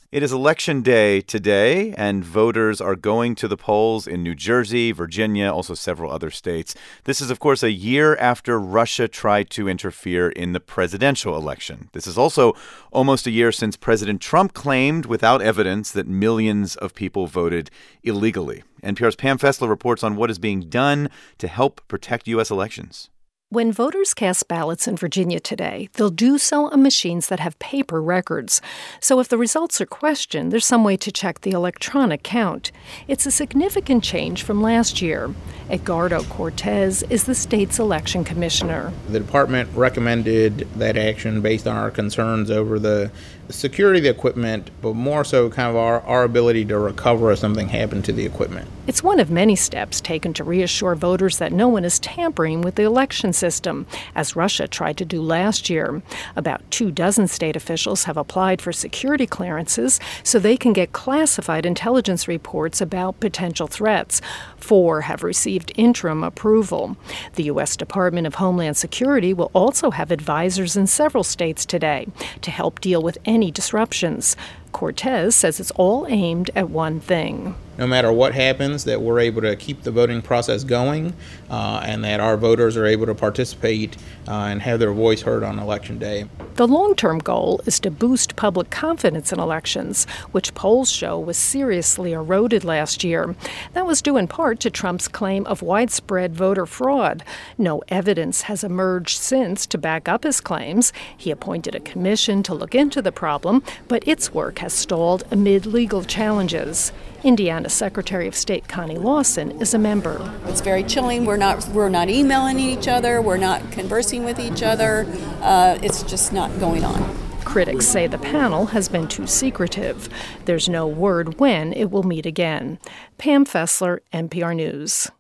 It is Election Day today, and voters are going to the polls in New Jersey, Virginia, also several other states. This is, of course, a year after Russia tried to interfere in the presidential election. This is also almost a year since President Trump claimed, without evidence, that millions of people voted illegally. NPR's Pam Fessler reports on what is being done to help protect U.S. elections. When voters cast ballots in Virginia today, they'll do so on machines that have paper records. So if the results are questioned, there's some way to check the electronic count. It's a significant change from last year. Edgardo Cortez is the state's election commissioner. The department recommended that action based on our concerns over the security of the equipment, but more so kind of our ability to recover if something happened to the equipment. It's one of many steps taken to reassure voters that no one is tampering with the election system, as Russia tried to do last year. About 24 state officials have applied for security clearances so they can get classified intelligence reports about potential threats. 4 have received interim approval. The U.S. Department of Homeland Security will also have advisors in several states today to help deal with any disruptions. Cortez says it's all aimed at one thing. No matter what happens, that we're able to keep the voting process going and that our voters are able to participate and have their voice heard on Election Day. The long-term goal is to boost public confidence in elections, which polls show was seriously eroded last year. That was due in part to Trump's claim of widespread voter fraud. No evidence has emerged since to back up his claims. He appointed a commission to look into the problem, but its work has stalled amid legal challenges. Indiana Secretary of State Connie Lawson is a member. It's very chilling. We're not emailing each other. We're not conversing with each other. It's just not going on. Critics say the panel has been too secretive. There's no word when it will meet again. Pam Fessler, NPR News.